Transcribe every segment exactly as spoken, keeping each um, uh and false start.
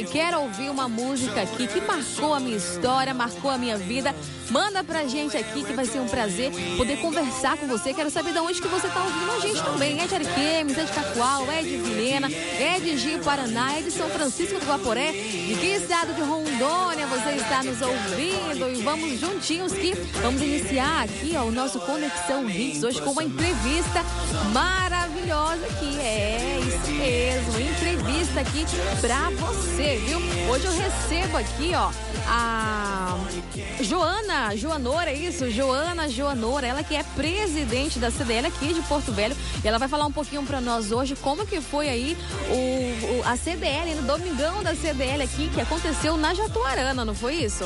Ei, quero ouvir uma música aqui que marcou a minha história, marcou a minha vida. Manda pra gente aqui que vai ser um prazer poder conversar com você. Quero saber de onde que você tá ouvindo a gente também. É de Ariquemes, é de Cacoal, é de Vilhena, é de Ji, Paraná, é de São Francisco do Guaporé. De que estado de Rondônia você está nos ouvindo? E vamos juntinhos que vamos iniciar aqui ó, o nosso Conexão Hits hoje com uma entrevista maravilhosa aqui. É isso mesmo, entrevista aqui pra você, viu? Hoje eu recebo aqui, ó, a Joana Joanora, é isso? Joana Joanora, ela que é presidente da C D L aqui de Porto Velho. E ela vai falar um pouquinho pra nós hoje como que foi aí o, o, a C D L, no Domingão da C D L aqui, que aconteceu na Jatuarana, não foi isso?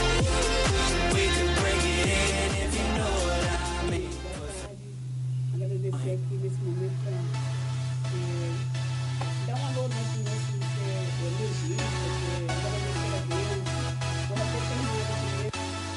Agradecer aqui nesse momento para é, dar um valor nesse elogio, agradecer a Deus, por oportunidade.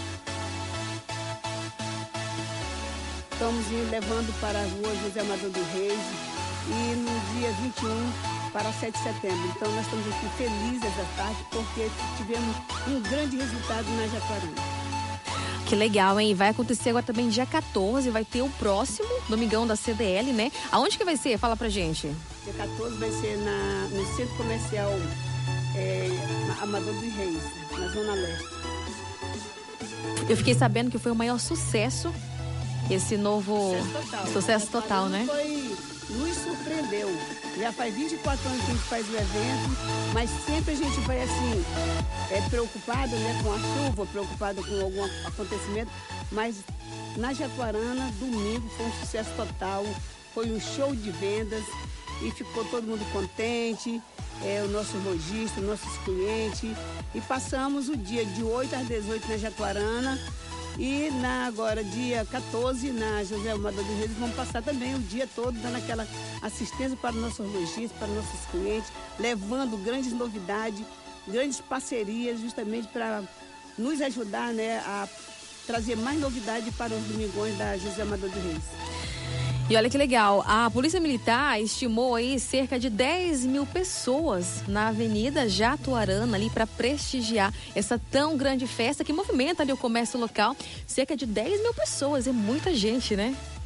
Estamos levando para a rua José Amador dos Reis e no dia vinte e um para sete de setembro. Então nós estamos aqui felizes essa tarde porque tivemos um grande resultado na Jatuarana. Que legal, hein? Vai acontecer agora também dia quatorze, vai ter o próximo Domingão da C D L, né? Aonde que vai ser? Fala pra gente. Dia quatorze vai ser na, no Centro Comercial é, Amador dos Reis, na Zona Leste. Eu fiquei sabendo que foi o maior sucesso, esse novo... Sucesso total. Sucesso total, né? Foi, nos surpreendeu. Já faz vinte e quatro anos que a gente faz o evento, mas sempre a gente vai assim, é, preocupado, né, com a chuva, preocupado com algum acontecimento, mas na Jatuarana, domingo, foi um sucesso total, foi um show de vendas e ficou todo mundo contente, é, o nosso lojista, os nossos clientes, e passamos o dia de oito às dezoito na Jatuarana. E na, agora, dia quatorze, na José Amador dos Reis, vamos passar também o dia todo dando aquela assistência para os nossos lojistas, para os nossos clientes, levando grandes novidades, grandes parcerias, justamente para nos ajudar, né, a trazer mais novidade para os domingões da José Amador dos Reis. E olha que legal, a Polícia Militar estimou aí cerca de dez mil pessoas na Avenida Jatuarana ali para prestigiar essa tão grande festa que movimenta ali o comércio local. Cerca de dez mil pessoas, é muita gente, né?